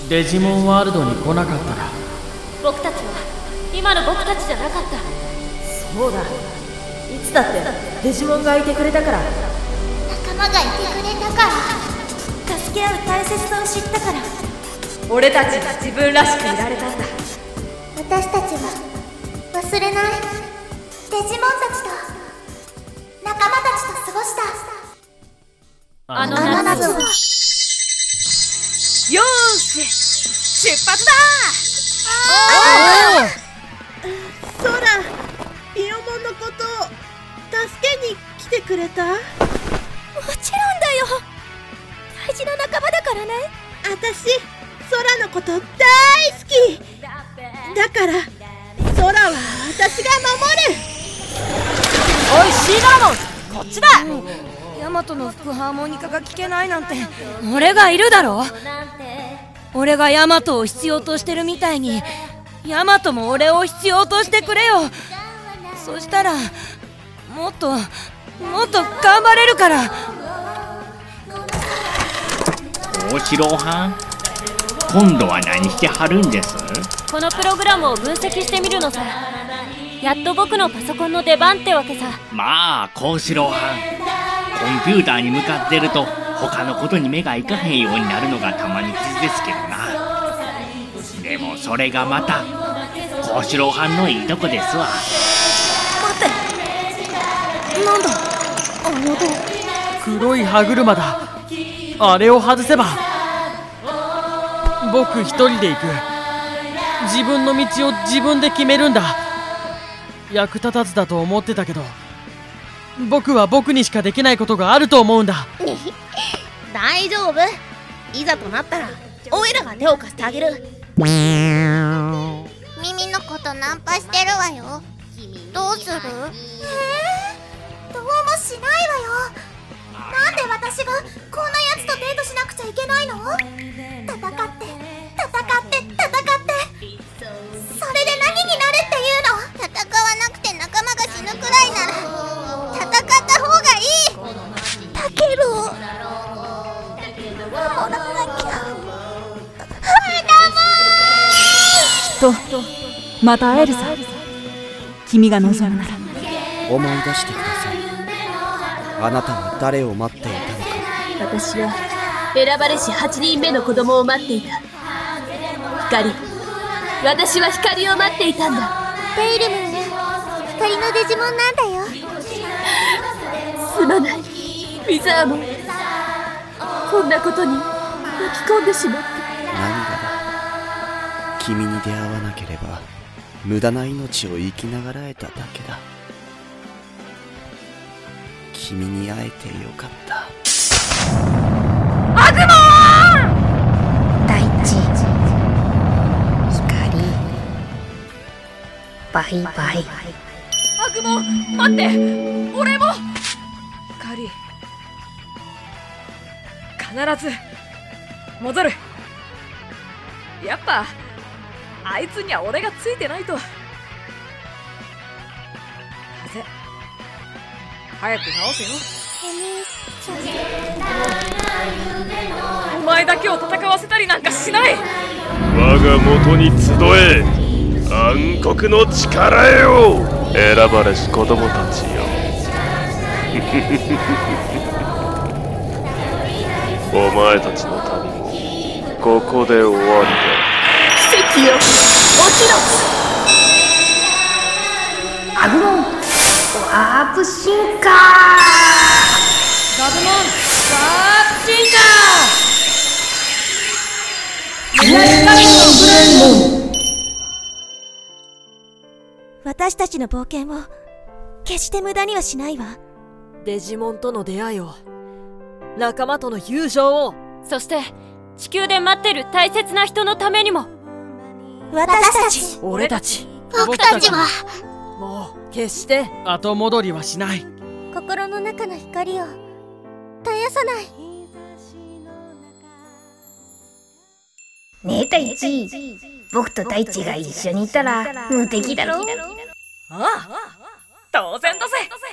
デジモンワールドに来なかったら。 僕たちは今の僕たちじゃなかった。 そうだ、いつだってデジモンがいてくれたから、 仲間がいてくれたから、 助け合う大切さを知ったから、 俺たちが自分らしくいられたんだ。 私たちは忘れない。デジモンたちと仲間たちと過ごしたあの夏を。 よーし、出発だソラ、ピオモンのことを助けに来てくれた？ もちろんだよ、大事な仲間だからね。 あたし、ソラのこと大好きだから、ソラは私が守る。 おい、シーガーモン、こっちだ。ヤマトの副ハーモニカが聞けないなんて。俺がいるだろ。俺がヤマトを必要としてるみたいに、ヤマトも俺を必要としてくれよ。そしたらもっと頑張れるから。 大城はん、今度は何してはるんです？ このプログラムを分析してみるのさ。やっと僕のパソコンの出番ってわけさ。 まあ幸四郎はん、コンピューターに向かってると他のことに目がいかへんようになるのがたまに傷ですけどな。でもそれがまた幸四郎はんのいいとこですわ。 待って、なんだあの音。 黒い歯車だ。あれを外せば僕一人で行く。自分の道を自分で決めるんだ。役立たずだと思ってたけど、僕は僕にしかできないことがあると思うんだ。 大丈夫、いざとなったらオイラが手を貸してあげる。 耳のことナンパしてるわよ。どうする？どうもしないわよ。なんで私がこんなやつとデートしなくちゃいけないの？戦ってそれで何になるっていうの？戦わなくて仲間が死ぬくらいなら戦った方がいい。タケル守らなきゃ。 また会えるさ。君が望むなら。 思い出してください。あなたは誰を待っていたのか。 私は選ばれし8人目の子供を待っていた。光、私は光を待っていたんだ。 テイルムーン、光のデジモンなんだよ。 すまない、ウィザーモン。こんなことに巻き込んでしまって。 何がだ。君に出会わなければ無駄な命を生きながらえただけだ。君に会えてよかった。 アグモン！ 大地、光、バイバイ。 アグモン、待って、俺も。光、必ず戻る。やっぱあいつには俺がついてないと。風、早く直せよ。お前だけを戦わせたりなんかしない。 我が元に集え、暗黒の力よ。選ばれし子供たちよ。お前たちの旅もここで終わりだ。 奇跡よ、起きろ。 アグモン、ワープ進化。 ガブモン、ワープ進化。 私たちの冒険を決して無駄にはしないわ。 デジモンとの出会いを、仲間との友情を、 そして地球で待ってる大切な人のためにも。 私たち、 俺たち、 僕たちはもう決して後戻りはしない。 心の中の光を絶やさない。ねえ大地、僕と大地が一緒にいたら無敵だろ。 ああ、当然だぜ。